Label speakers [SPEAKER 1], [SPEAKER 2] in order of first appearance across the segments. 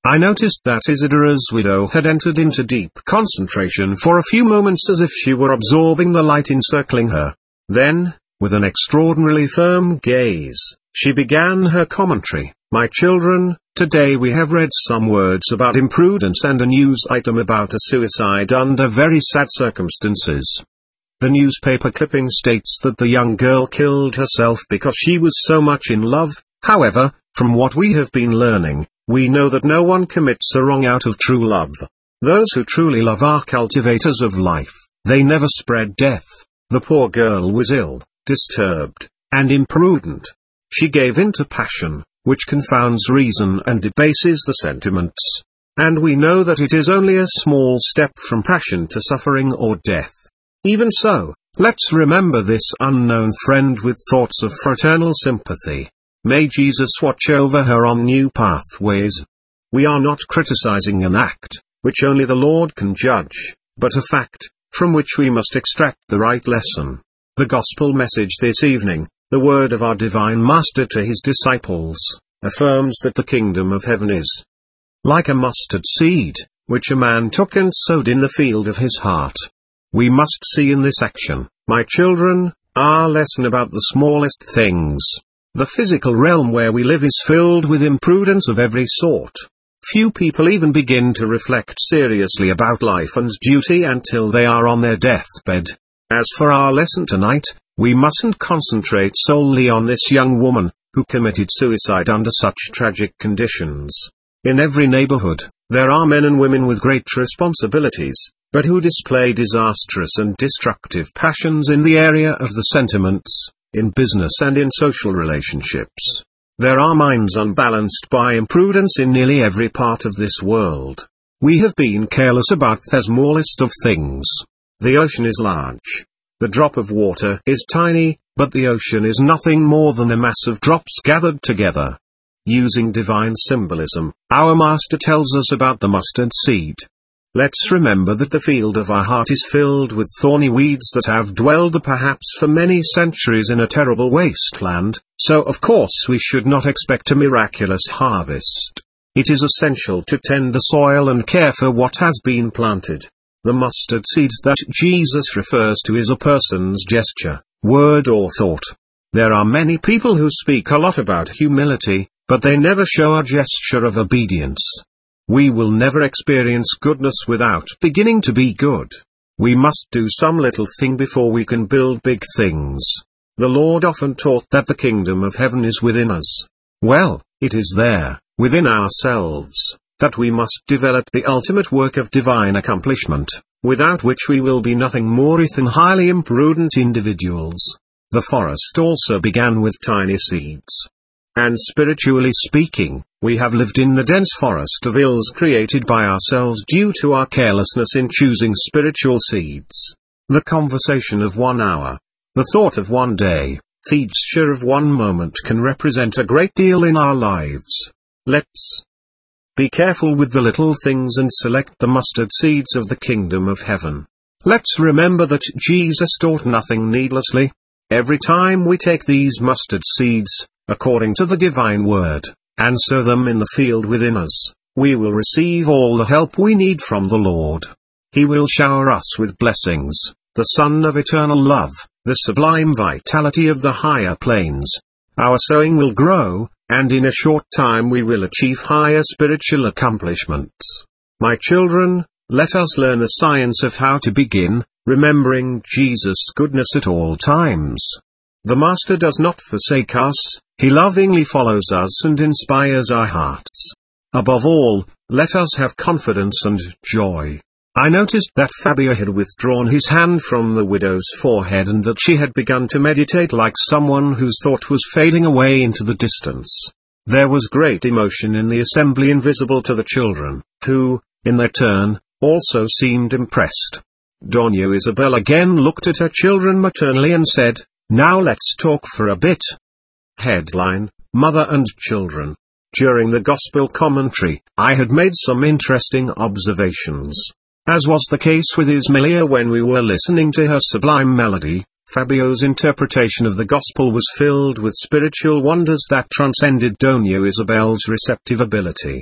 [SPEAKER 1] I noticed that Isidora's widow had entered into deep concentration for a few moments as if she were absorbing the light encircling her. Then, with an extraordinarily firm gaze, she began her commentary. My children, today we have read some words about imprudence and a news item about a suicide under very sad circumstances. The newspaper clipping states that the young girl killed herself because she was so much in love. However, from what we have been learning, we know that no one commits a wrong out of true love. Those who truly love are cultivators of life. They never spread death. The poor girl was ill, disturbed, and imprudent. She gave in to passion, which confounds reason and debases the sentiments. And we know that it is only a small step from passion to suffering or death. Even so, let's remember this unknown friend with thoughts of fraternal sympathy. May Jesus watch over her on new pathways. We are not criticizing an act, which only the Lord can judge, but a fact, from which we must extract the right lesson. The gospel message this evening, the word of our divine Master to his disciples, affirms that the kingdom of heaven is like a mustard seed, which a man took and sowed in the field of his heart. We must see in this action, my children, our lesson about the smallest things. The physical realm where we live is filled with imprudence of every sort. Few people even begin to reflect seriously about life and duty until they are on their deathbed. As for our lesson tonight, we mustn't concentrate solely on this young woman, who committed suicide under such tragic conditions. In every neighborhood, there are men and women with great responsibilities, but who display disastrous and destructive passions in the area of the sentiments, in business and in social relationships. There are minds unbalanced by imprudence in nearly every part of this world. We have been careless about the smallest of things. The ocean is large. The drop of water is tiny, but the ocean is nothing more than a mass of drops gathered together. Using divine symbolism, our Master tells us about the mustard seed. Let's remember that the field of our heart is filled with thorny weeds that have dwelled perhaps for many centuries in a terrible wasteland, so of course we should not expect a miraculous harvest. It is essential to tend the soil and care for what has been planted. The mustard seeds that Jesus refers to is a person's gesture, word or thought. There are many people who speak a lot about humility, but they never show a gesture of obedience. We will never experience goodness without beginning to be good. We must do some little thing before we can build big things. The Lord often taught that the kingdom of heaven is within us. Well, it is there, within ourselves, that we must develop the ultimate work of divine accomplishment, without which we will be nothing more than highly imprudent individuals. The forest also began with tiny seeds. And spiritually speaking, we have lived in the dense forest of ills created by ourselves due to our carelessness in choosing spiritual seeds. The conversation of 1 hour, the thought of 1 day, the gesture of 1 moment can represent a great deal in our lives. Let's be careful with the little things and select the mustard seeds of the kingdom of heaven. Let's remember that Jesus taught nothing needlessly. Every time we take these mustard seeds, according to the divine word, and sow them in the field within us, we will receive all the help we need from the Lord. He will shower us with blessings, the sun of eternal love, the sublime vitality of the higher planes. Our sowing will grow, and in a short time we will achieve higher spiritual accomplishments. My children, let us learn the science of how to begin, remembering Jesus' goodness at all times. The Master does not forsake us, he lovingly follows us and inspires our hearts. Above all, let us have confidence and joy. I noticed that Fabio had withdrawn his hand from the widow's forehead and that she had begun to meditate like someone whose thought was fading away into the distance. There was great emotion in the assembly invisible to the children, who, in their turn, also seemed impressed. Dona Isabel again looked at her children maternally and said, "Now let's talk for a bit." Headline, Mother and Children. During the Gospel commentary, I had made some interesting observations. As was the case with Ismalia when we were listening to her sublime melody, Fabio's interpretation of the Gospel was filled with spiritual wonders that transcended Dona Isabel's receptive ability.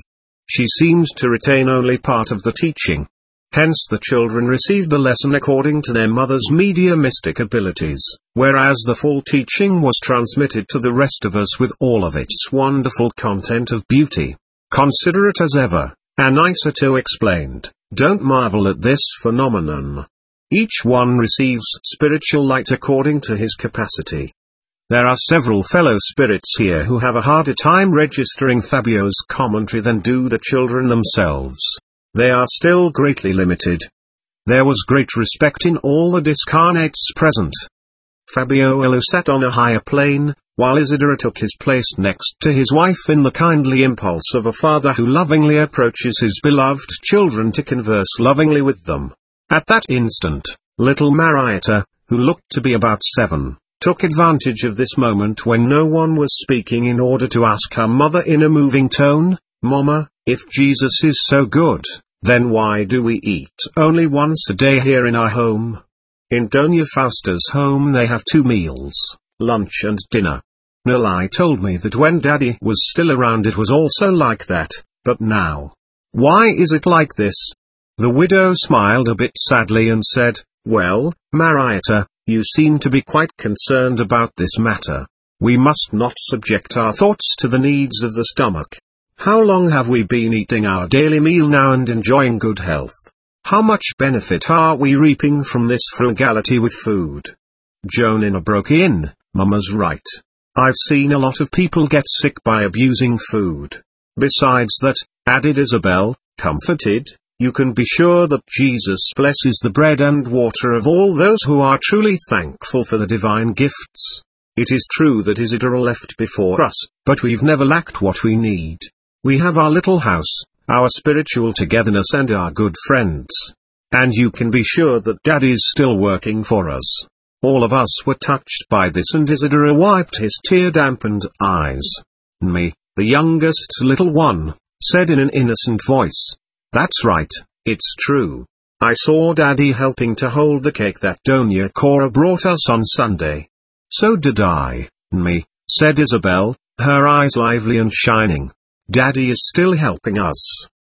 [SPEAKER 1] She seemed to retain only part of the teaching. Hence the children received the lesson according to their mother's mediumistic abilities, whereas the full teaching was transmitted to the rest of us with all of its wonderful content of beauty. Consider it as ever, Aniceto explained, don't marvel at this phenomenon. Each one receives spiritual light according to his capacity. There are several fellow spirits here who have a harder time registering Fabio's commentary than do the children themselves. They are still greatly limited. There was great respect in all the discarnates present. Fabio Elo sat on a higher plane, while Isidora took his place next to his wife in the kindly impulse of a father who lovingly approaches his beloved children to converse lovingly with them. At that instant, little Marietta, who looked to be about 7, took advantage of this moment when no one was speaking in order to ask her mother in a moving tone, "Mama, if Jesus is so good, then why do we eat only once a day here in our home?" In Doña Fausta's home they have 2 meals, lunch and dinner. Nilai told me that when Daddy was still around it was also like that, but now. Why is it like this? The widow smiled a bit sadly and said, "Well, Marietta, you seem to be quite concerned about this matter. We must not subject our thoughts to the needs of the stomach. How long have we been eating our daily meal now and enjoying good health? How much benefit are we reaping from this frugality with food?" Jonina broke in, "Mama's right. I've seen a lot of people get sick by abusing food. Besides that," added Isabel, comforted, "you can be sure that Jesus blesses the bread and water of all those who are truly thankful for the divine gifts. It is true that Isidora left before us, but we've never lacked what we need. We have our little house, our spiritual togetherness and our good friends. And you can be sure that Daddy's still working for us." All of us were touched by this and Isidora wiped his tear-dampened eyes. Me, the youngest little one, said in an innocent voice, "That's right, it's true. I saw Daddy helping to hold the cake that Doña Cora brought us on Sunday." "So did I, me," said Isabel, her eyes lively and shining. "Daddy is still helping us."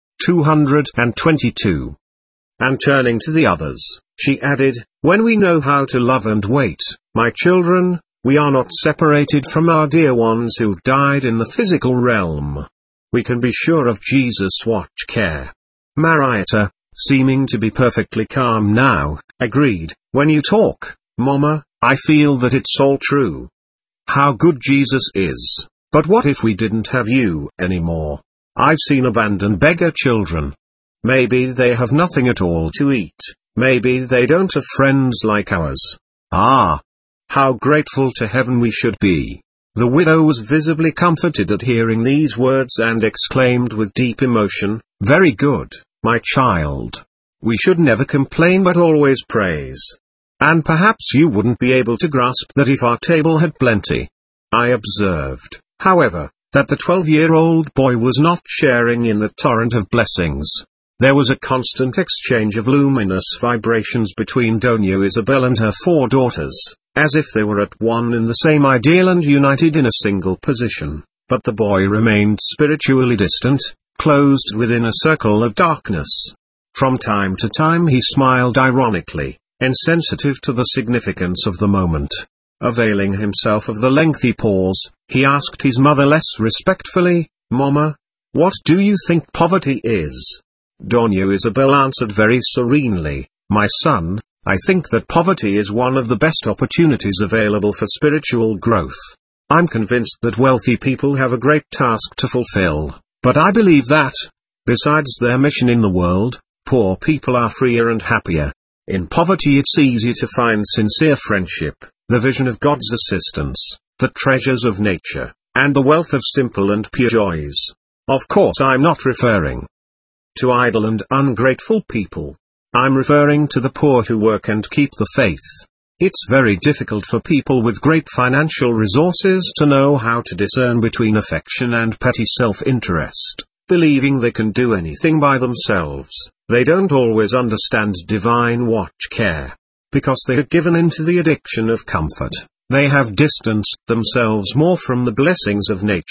[SPEAKER 1] 222. And turning to the others, she added, "When we know how to love and wait, my children, we are not separated from our dear ones who've died in the physical realm. We can be sure of Jesus' watch care." Marietta, seeming to be perfectly calm now, agreed, "When you talk, Mama, I feel that it's all true. How good Jesus is, but what if we didn't have you anymore? I've seen abandoned beggar children. Maybe they have nothing at all to eat, maybe they don't have friends like ours. Ah! How grateful to heaven we should be." The widow was visibly comforted at hearing these words and exclaimed with deep emotion, "Very good, my child. We should never complain but always praise. And perhaps you wouldn't be able to grasp that if our table had plenty." I observed, however, that the 12-year-old boy was not sharing in the torrent of blessings. There was a constant exchange of luminous vibrations between Doña Isabel and her 4 daughters, as if they were at one in the same ideal and united in a single position, but the boy remained spiritually distant, closed within a circle of darkness. From time to time he smiled ironically, insensitive to the significance of the moment. Availing himself of the lengthy pause, he asked his mother less respectfully, "Mama, what do you think poverty is?" Doña Isabel answered very serenely, "My son, I think that poverty is one of the best opportunities available for spiritual growth. I'm convinced that wealthy people have a great task to fulfill, but I believe that, besides their mission in the world, poor people are freer and happier. In poverty it's easy to find sincere friendship, the vision of God's assistance, the treasures of nature, and the wealth of simple and pure joys. Of course I'm not referring to idle and ungrateful people. I'm referring to the poor who work and keep the faith. It's very difficult for people with great financial resources to know how to discern between affection and petty self-interest, believing they can do anything by themselves. They don't always understand divine watch care. Because they have given into the addiction of comfort, they have distanced themselves more from the blessings of nature,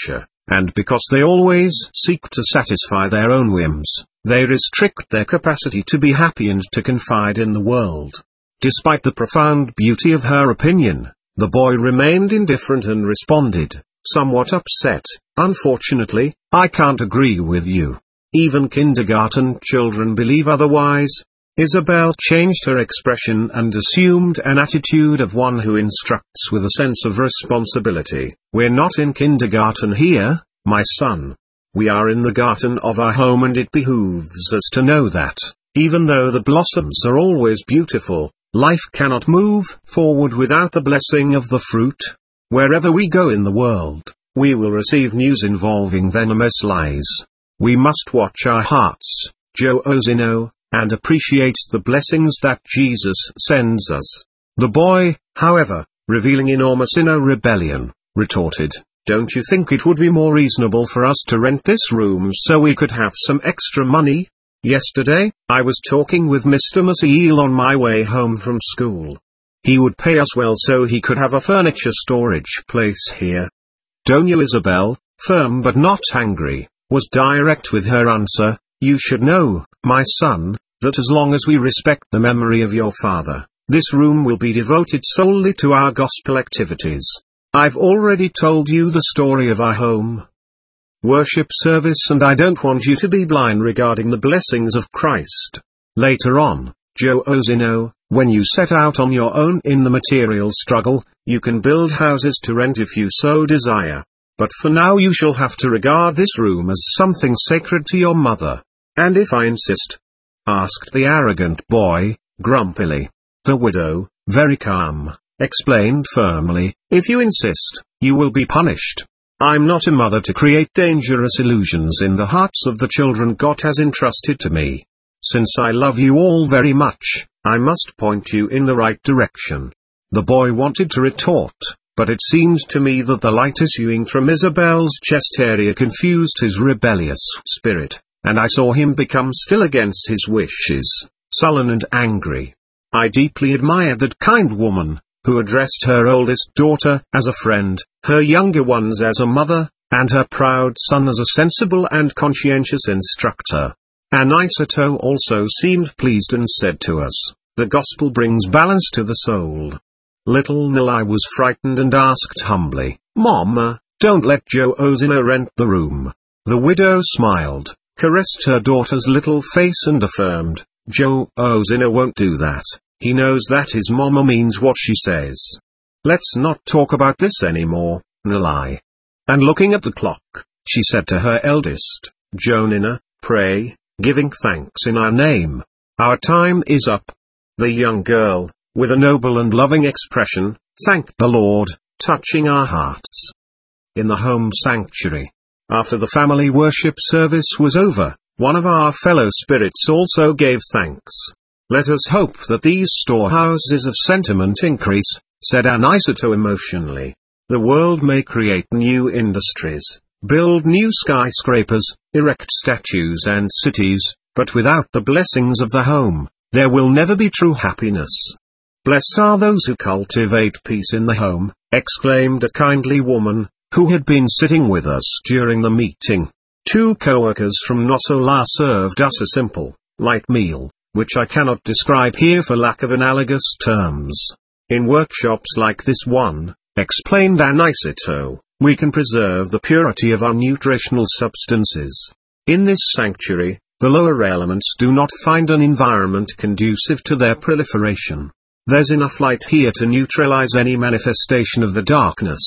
[SPEAKER 1] and because they always seek to satisfy their own whims, they restrict their capacity to be happy and to confide in the world. Despite the profound beauty of her opinion, the boy remained indifferent and responded, somewhat upset, "Unfortunately, I can't agree with you. Even kindergarten children believe otherwise." Isabel changed her expression and assumed an attitude of one who instructs with a sense of responsibility. "We're not in kindergarten here, my son. We are in the garden of our home, and it behooves us to know that, even though the blossoms are always beautiful, life cannot move forward without the blessing of the fruit. Wherever we go in the world, we will receive news involving venomous lies. We must watch our hearts, Joe Ozino, and appreciate the blessings that Jesus sends us." The boy, however, revealing enormous inner rebellion, retorted, "Don't you think it would be more reasonable for us to rent this room so we could have some extra money? Yesterday, I was talking with Mr. Maciel on my way home from school. He would pay us well so he could have a furniture storage place here." Doña Isabel, firm but not angry, was direct with her answer. "You should know, my son, that as long as we respect the memory of your father, this room will be devoted solely to our gospel activities. I've already told you the story of our home worship service, and I don't want you to be blind regarding the blessings of Christ. Later on, Joe Ozino, when you set out on your own in the material struggle, you can build houses to rent if you so desire. But for now you shall have to regard this room as something sacred to your mother." "And if I insist?" asked the arrogant boy, grumpily. The widow, very calm, explained firmly, "If you insist, you will be punished. I'm not a mother to create dangerous illusions in the hearts of the children God has entrusted to me. Since I love you all very much, I must point you in the right direction." The boy wanted to retort, but it seemed to me that the light issuing from Isabel's chest area confused his rebellious spirit, and I saw him become still against his wishes, sullen and angry. I deeply admired that kind woman, who addressed her oldest daughter as a friend, her younger ones as a mother, and her proud son as a sensible and conscientious instructor. Aniceto also seemed pleased and said to us, "The gospel brings balance to the soul." Little Nilai was frightened and asked humbly, "Mama, don't let Joe Ozino rent the room." The widow smiled, caressed her daughter's little face and affirmed, "Joe Ozino won't do that. He knows that his mama means what she says. Let's not talk about this anymore, Nilai." And looking at the clock, she said to her eldest, "Jonina, pray, giving thanks in our name. Our time is up." The young girl, with a noble and loving expression, thanked the Lord, touching our hearts. In the home sanctuary, after the family worship service was over, one of our fellow spirits also gave thanks. "Let us hope that these storehouses of sentiment increase," said Aniceto emotionally. "The world may create new industries, build new skyscrapers, erect statues and cities, but without the blessings of the home, there will never be true happiness." "Blessed are those who cultivate peace in the home," exclaimed a kindly woman, who had been sitting with us during the meeting. Two co-workers from Nosola served us a simple, light meal, which I cannot describe here for lack of analogous terms. "In workshops like this one," explained Aniceto, "we can preserve the purity of our nutritional substances. In this sanctuary, the lower elements do not find an environment conducive to their proliferation. There's enough light here to neutralize any manifestation of the darkness."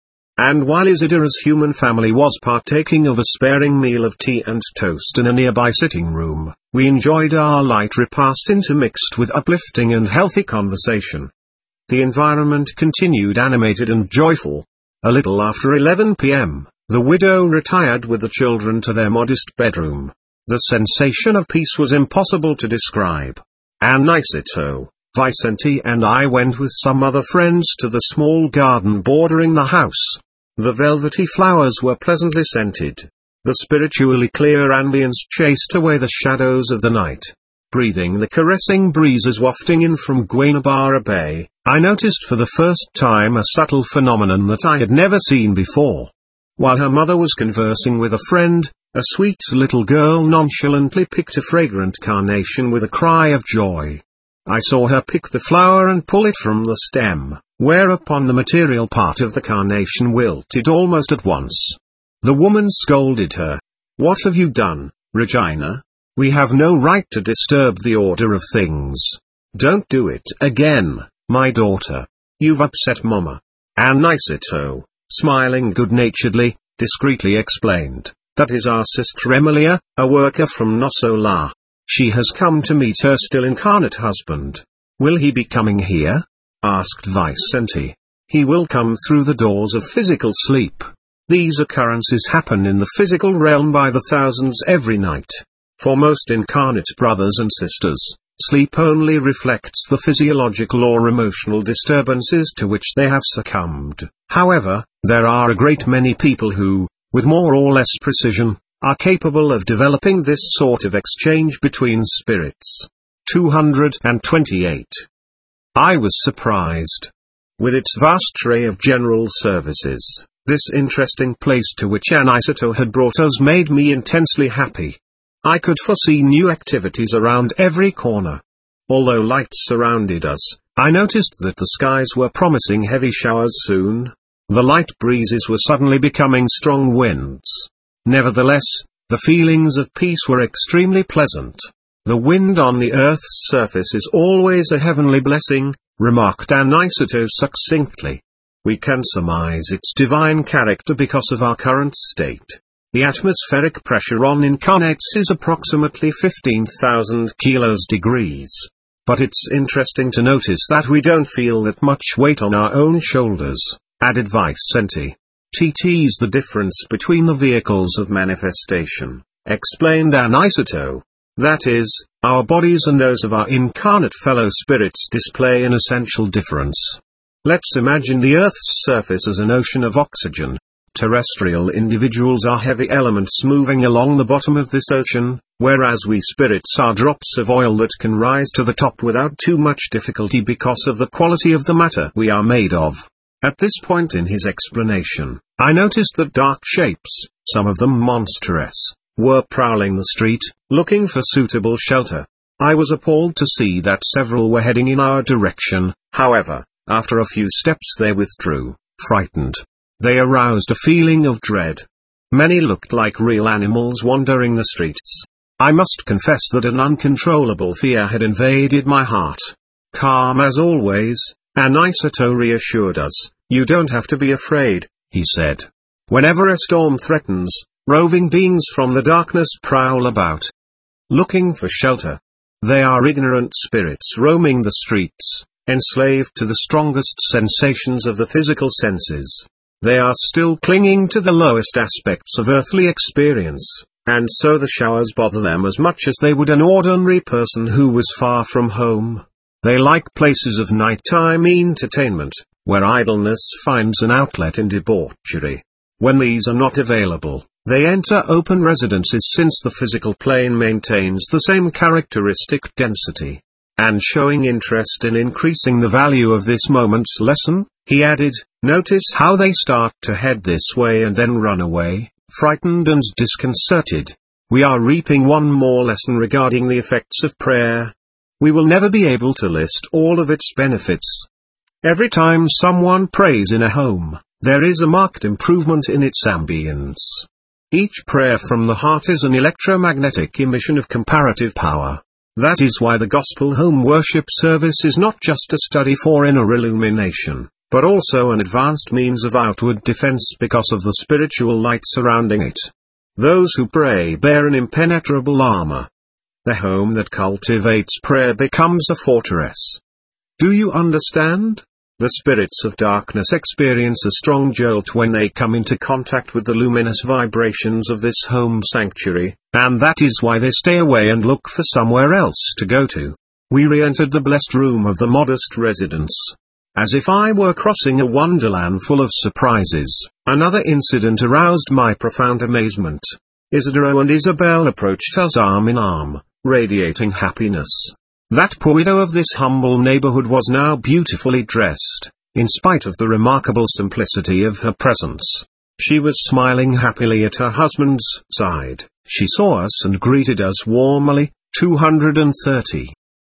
[SPEAKER 1] And while Isidora's human family was partaking of a sparing meal of tea and toast in a nearby sitting room, we enjoyed our light repast intermixed with uplifting and healthy conversation. The environment continued animated and joyful. A little after 11 p.m., the widow retired with the children to their modest bedroom. The sensation of peace was impossible to describe. Aniceto, Vicente and I went with some other friends to the small garden bordering the house. The velvety flowers were pleasantly scented. The spiritually clear ambience chased away the shadows of the night. Breathing the caressing breezes wafting in from Guanabara Bay, I noticed for the first time a subtle phenomenon that I had never seen before. While her mother was conversing with a friend, a sweet little girl nonchalantly picked a fragrant carnation with a cry of joy. I saw her pick the flower and pull it from the stem, whereupon the material part of the carnation wilted almost at once. The woman scolded her. "What have you done, Regina? We have no right to disturb the order of things. Don't do it again, my daughter. You've upset Mama." And Aniceto, smiling good-naturedly, discreetly explained, "That is our sister Emilia, a worker from Nosola. She has come to meet her still incarnate husband." "Will he be coming here?" asked Vicente. "He will come through the doors of physical sleep. These occurrences happen in the physical realm by the thousands every night. For most incarnate brothers and sisters, sleep only reflects the physiological or emotional disturbances to which they have succumbed. However, there are a great many people who, with more or less precision, are capable of developing this sort of exchange between spirits." 228. I was surprised. With its vast array of general services, this interesting place to which Aniceto had brought us made me intensely happy. I could foresee new activities around every corner. Although light surrounded us, I noticed that the skies were promising heavy showers soon. The light breezes were suddenly becoming strong winds. Nevertheless, the feelings of peace were extremely pleasant. "The wind on the Earth's surface is always a heavenly blessing," remarked Aniceto succinctly. "We can surmise its divine character because of our current state. The atmospheric pressure on incarnates is approximately 15,000 degrees. But it's interesting to notice that we don't feel that much weight on our own shoulders," added Vicente. "TT's the difference between the vehicles of manifestation," explained Aniceto. "That is, our bodies and those of our incarnate fellow spirits display an essential difference. Let's imagine the Earth's surface as an ocean of oxygen. Terrestrial individuals are heavy elements moving along the bottom of this ocean, whereas we spirits are drops of oil that can rise to the top without too much difficulty because of the quality of the matter we are made of." At this point in his explanation, I noticed that dark shapes, some of them monstrous, were prowling the street, looking for suitable shelter. I was appalled to see that several were heading in our direction. However, after a few steps they withdrew, frightened. They aroused a feeling of dread. Many looked like real animals wandering the streets. I must confess that an uncontrollable fear had invaded my heart. Calm as always, Aniceto reassured us. "You don't have to be afraid," he said. "Whenever a storm threatens, roving beings from the darkness prowl about, looking for shelter. They are ignorant spirits roaming the streets, enslaved to the strongest sensations of the physical senses. They are still clinging to the lowest aspects of earthly experience, and so the showers bother them as much as they would an ordinary person who was far from home. They like places of nighttime entertainment, where idleness finds an outlet in debauchery. When these are not available, they enter open residences since the physical plane maintains the same characteristic density." And showing interest in increasing the value of this moment's lesson, he added, "Notice how they start to head this way and then run away, frightened and disconcerted. We are reaping one more lesson regarding the effects of prayer. We will never be able to list all of its benefits. Every time someone prays in a home, there is a marked improvement in its ambience. Each prayer from the heart is an electromagnetic emission of comparative power. That is why the gospel home worship service is not just a study for inner illumination, but also an advanced means of outward defense because of the spiritual light surrounding it. Those who pray bear an impenetrable armor. The home that cultivates prayer becomes a fortress. Do you understand? The spirits of darkness experience a strong jolt when they come into contact with the luminous vibrations of this home sanctuary, and that is why they stay away and look for somewhere else to go to. We re-entered the blessed room of the modest residence. As if I were crossing a wonderland full of surprises, another incident aroused my profound amazement. Isidoro and Isabel approached us arm in arm, radiating happiness. That poor widow of this humble neighborhood was now beautifully dressed, in spite of the remarkable simplicity of her presence. She was smiling happily at her husband's side. She saw us and greeted us warmly. 230.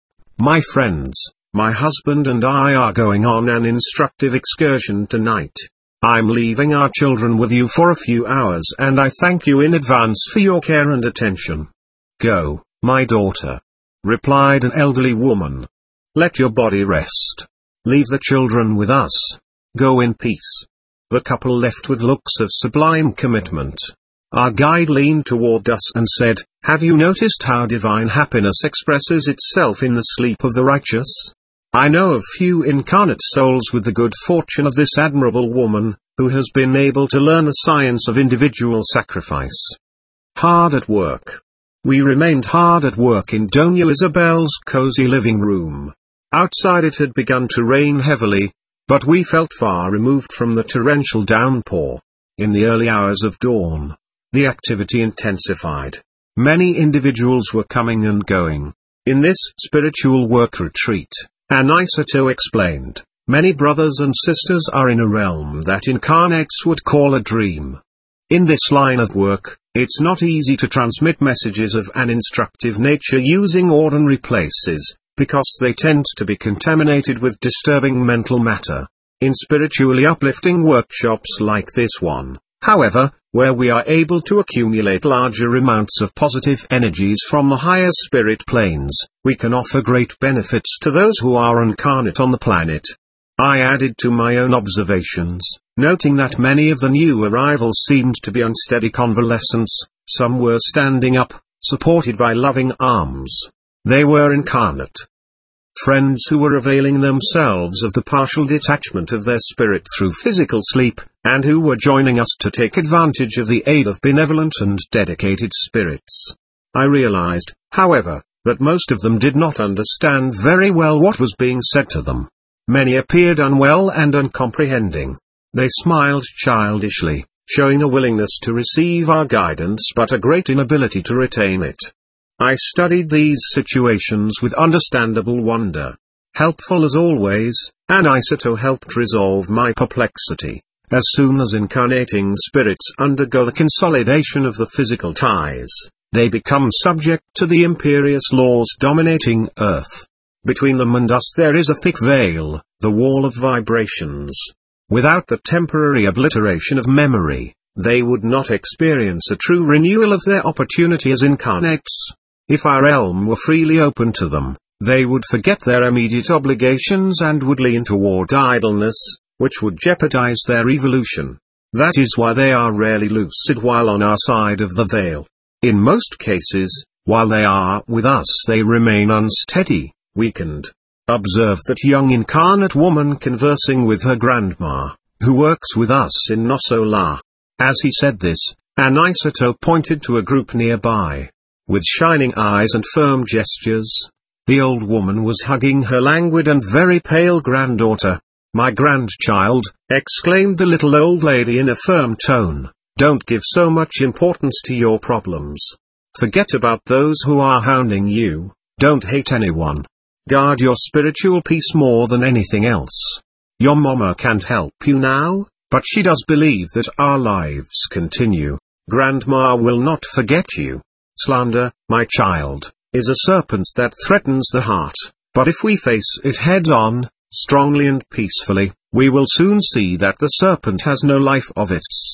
[SPEAKER 1] My friends, my husband and I are going on an instructive excursion tonight. I'm leaving our children with you for a few hours and I thank you in advance for your care and attention. Go, my daughter, replied an elderly woman. Let your body rest. Leave the children with us. Go in peace. The couple left with looks of sublime commitment. Our guide leaned toward us and said, have you noticed how divine happiness expresses itself in the sleep of the righteous? I know of few incarnate souls with the good fortune of this admirable woman, who has been able to learn the science of individual sacrifice. Hard at work. We remained hard at work in Doña Isabel's cozy living room. Outside it had begun to rain heavily, but we felt far removed from the torrential downpour. In the early hours of dawn, the activity intensified. Many individuals were coming and going. In this spiritual work retreat, Anisato explained, many brothers and sisters are in a realm that incarnates would call a dream. In this line of work, it's not easy to transmit messages of an instructive nature using ordinary places, because they tend to be contaminated with disturbing mental matter. In spiritually uplifting workshops like this one, however, where we are able to accumulate larger amounts of positive energies from the higher spirit planes, we can offer great benefits to those who are incarnate on the planet. I added to my own observations, noting that many of the new arrivals seemed to be unsteady convalescents. Some were standing up, supported by loving arms. They were incarnate friends who were availing themselves of the partial detachment of their spirit through physical sleep, and who were joining us to take advantage of the aid of benevolent and dedicated spirits. I realized, however, that most of them did not understand very well what was being said to them. Many appeared unwell and uncomprehending. They smiled childishly, showing a willingness to receive our guidance but a great inability to retain it. I studied these situations with understandable wonder. Helpful as always, Anisato helped resolve my perplexity. As soon as incarnating spirits undergo the consolidation of the physical ties, they become subject to the imperious laws dominating Earth. Between them and us there is a thick veil, the wall of vibrations. Without the temporary obliteration of memory, they would not experience a true renewal of their opportunity as incarnates. If our realm were freely open to them, they would forget their immediate obligations and would lean toward idleness, which would jeopardize their evolution. That is why they are rarely lucid while on our side of the veil. In most cases, while they are with us they remain unsteady, weakened. Observe that young incarnate woman conversing with her grandma, who works with us in Nosola. As he said this, Anisato pointed to a group nearby. With shining eyes and firm gestures, the old woman was hugging her languid and very pale granddaughter. My grandchild, exclaimed the little old lady in a firm tone, don't give so much importance to your problems. Forget about those who are hounding you, don't hate anyone. Guard your spiritual peace more than anything else. Your mama can't help you now, but she does believe that our lives continue. Grandma will not forget you. Slander, my child, is a serpent that threatens the heart, but if we face it head-on, strongly and peacefully, we will soon see that the serpent has no life of its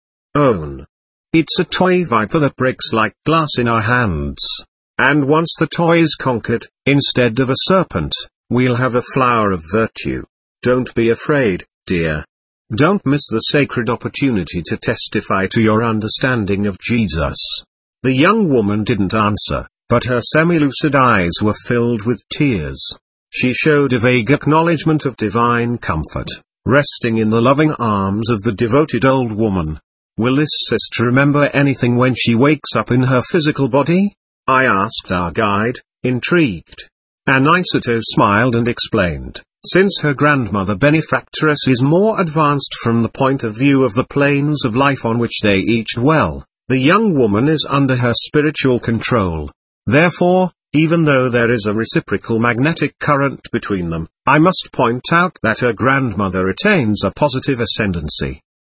[SPEAKER 1] own. It's a toy viper that breaks like glass in our hands. And once the toy is conquered, instead of a serpent, we'll have a flower of virtue. Don't be afraid, dear. Don't miss the sacred opportunity to testify to your understanding of Jesus. The young woman didn't answer, but her semi-lucid eyes were filled with tears. She showed a vague acknowledgement of divine comfort, resting in the loving arms of the devoted old woman. Will this sister remember anything when she wakes up in her physical body? I asked our guide, intrigued. Anisato smiled and explained, since her grandmother benefactress is more advanced from the point of view of the planes of life on which they each dwell, the young woman is under her spiritual control. Therefore, even though there is a reciprocal magnetic current between them, I must point out that her grandmother retains a positive ascendancy.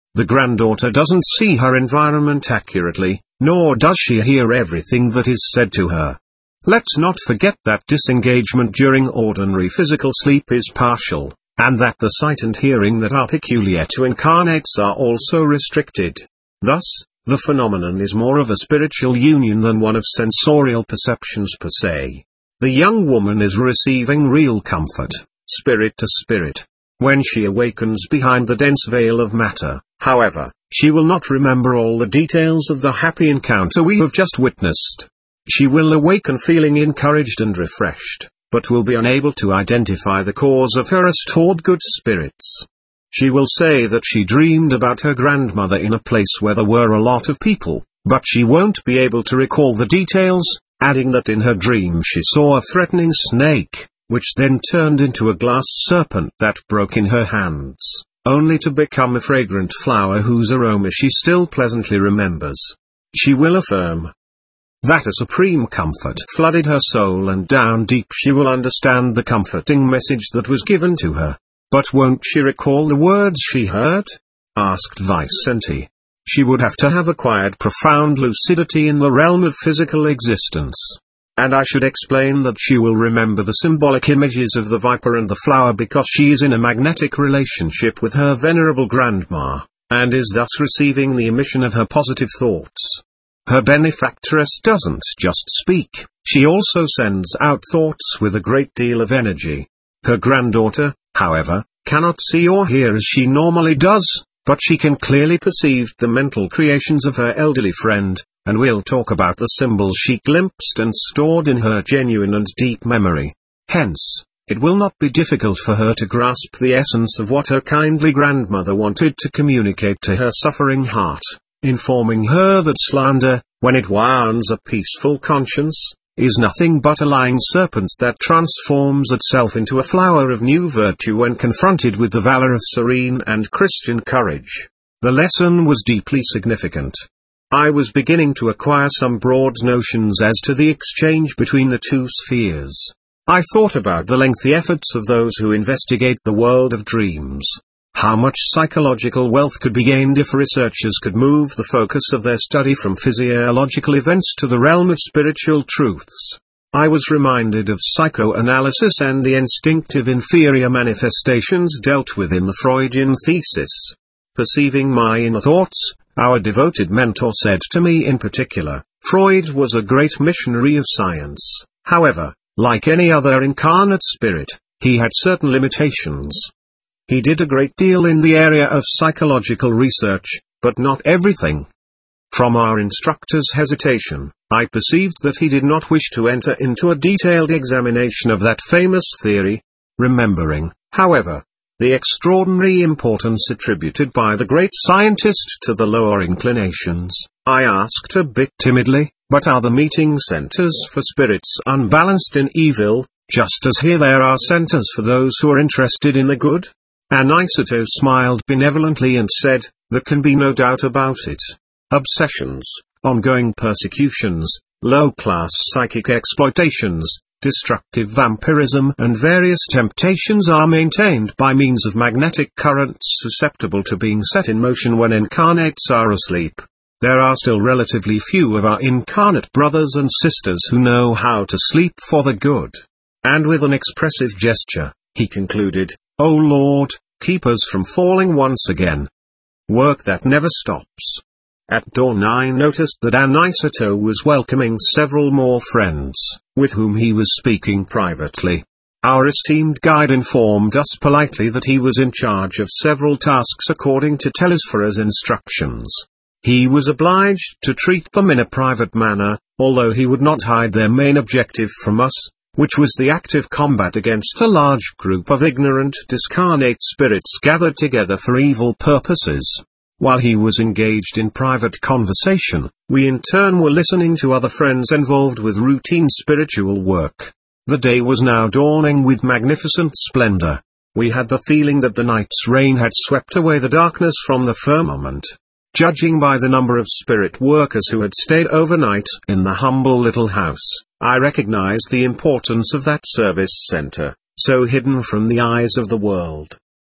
[SPEAKER 1] The granddaughter doesn't see her environment accurately, nor does she hear everything that is said to her. Let's not forget that disengagement during ordinary physical sleep is partial, and that the sight and hearing that are peculiar to incarnates are also restricted. Thus, the phenomenon is more of a spiritual union than one of sensorial perceptions per se. The young woman is receiving real comfort, spirit to spirit. When she awakens behind the dense veil of matter, however, she will not remember all the details of the happy encounter we have just witnessed. She will awaken feeling encouraged and refreshed, but will be unable to identify the cause of her restored good spirits. She will say that she dreamed about her grandmother in a place where there were a lot of people, but she won't be able to recall the details, adding that in her dream she saw a threatening snake, which then turned into a glass serpent that broke in her hands, only to become a fragrant flower whose aroma she still pleasantly remembers. She will affirm that a supreme comfort flooded her soul, and down deep she will understand the comforting message that was given to her. But won't she recall the words she heard? Asked Vicente. She would have to have acquired profound lucidity in the realm of physical existence. And I should explain that she will remember the symbolic images of the viper and the flower because she is in a magnetic relationship with her venerable grandma, and is thus receiving the emission of her positive thoughts. Her benefactress doesn't just speak, she also sends out thoughts with a great deal of energy. Her granddaughter, however, cannot see or hear as she normally does, but she can clearly perceive the mental creations of her elderly friend, and will talk about the symbols she glimpsed and stored in her genuine and deep memory. Hence, it will not be difficult for her to grasp the essence of what her kindly grandmother wanted to communicate to her suffering heart, informing her that slander, when it wounds a peaceful conscience, is nothing but a lying serpent that transforms itself into a flower of new virtue when confronted with the valor of serene and Christian courage. The lesson was deeply significant. I was beginning to acquire some broad notions as to the exchange between the two spheres. I thought about the lengthy efforts of those who investigate the world of dreams. How much psychological wealth could be gained if researchers could move the focus of their study from physiological events to the realm of spiritual truths. I was reminded of psychoanalysis and the instinctive inferior manifestations dealt with in the Freudian thesis. Perceiving my inner thoughts, our devoted mentor said to me in particular, Freud was a great missionary of science. However, like any other incarnate spirit, he had certain limitations. He did a great deal in the area of psychological research, but not everything. From our instructor's hesitation, I perceived that he did not wish to enter into a detailed examination of that famous theory. Remembering, however, the extraordinary importance attributed by the great scientist to the lower inclinations, I asked a bit timidly, but are the meeting centers for spirits unbalanced in evil, just as here there are centers for those who are interested in the good? Aniceto smiled benevolently and said, there can be no doubt about it. Obsessions, ongoing persecutions, low-class psychic exploitations, destructive vampirism and various temptations are maintained by means of magnetic currents susceptible to being set in motion when incarnates are asleep. There are still relatively few of our incarnate brothers and sisters who know how to sleep for the good. And with an expressive gesture, he concluded, O Lord, keep us from falling once again. Work that never stops. At dawn I noticed that Aniceto was welcoming several more friends, with whom he was speaking privately. Our esteemed guide informed us politely that he was in charge of several tasks according to Telesforo's instructions. He was obliged to treat them in a private manner, although he would not hide their main objective from us, which was the active combat against a large group of ignorant discarnate spirits gathered together for evil purposes. While he was engaged in private conversation, we in turn were listening to other friends involved with routine spiritual work. The day was now dawning with magnificent splendor. We had the feeling that the night's rain had swept away the darkness from the firmament. Judging by the number of spirit workers who had stayed overnight in the humble little house, I recognized the importance of that service center, so hidden from the eyes of the world.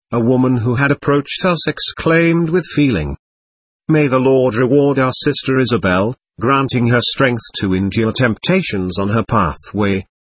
[SPEAKER 1] a woman who had approached us exclaimed with feeling, "May the Lord reward our sister Isabel, granting her strength to endure temptations on her pathway,